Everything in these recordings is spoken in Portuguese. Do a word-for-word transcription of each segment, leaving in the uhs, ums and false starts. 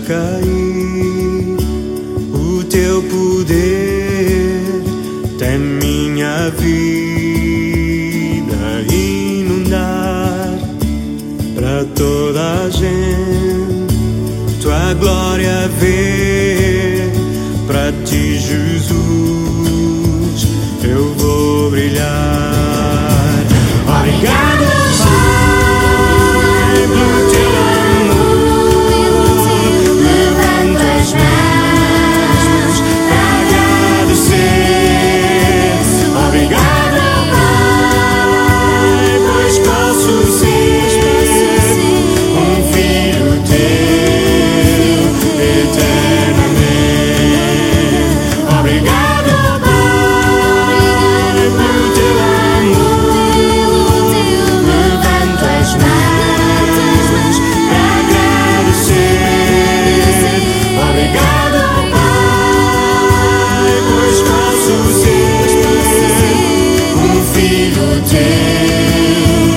cair. O teu poder tem minha vida inundar. Para toda a gente tua glória ver. Para ti, Jesus, eu vou brilhar. Obrigado, Pai, pelo teu amor. Levanto as mãos para agradecer. Obrigado, Pai, pois posso ser um filho teu eternamente. Obrigado, Pai, pelo teu amor. Levanto as mãos para agradecer. Obrigado, Pai, pois posso ser um filho teu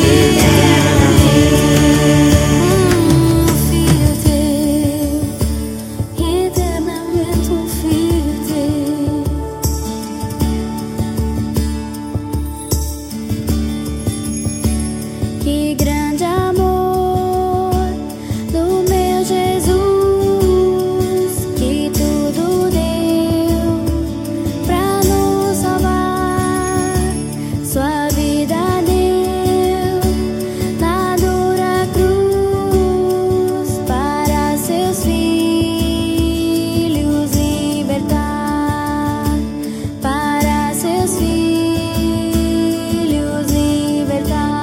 eternamente. Um filho teu, eternamente um filho teu. Que grande amor do meu Jesus, que tudo deu pra nos salvar. Sua vida deu na dura cruz para seus filhos libertar, para seus filhos libertar.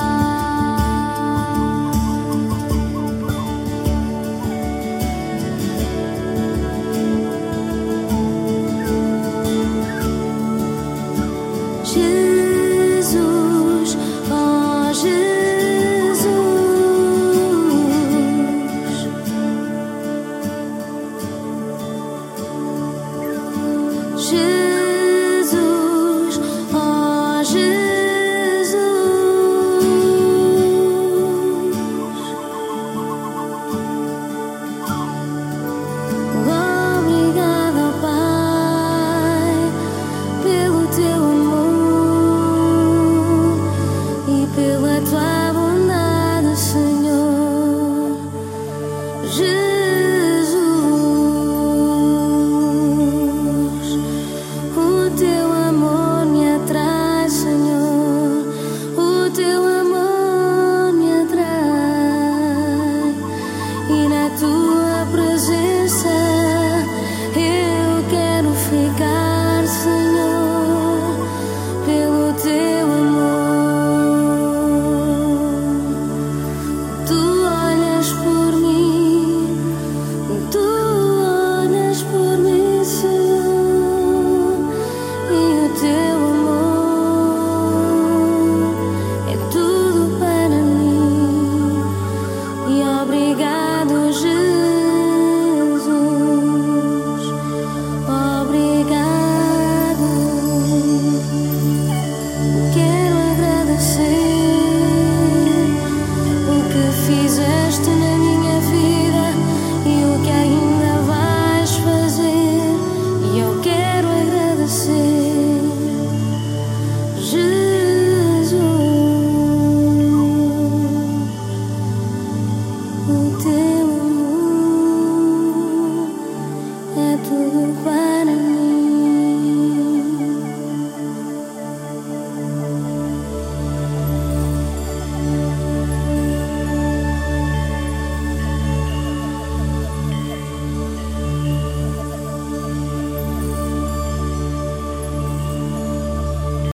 Jesus.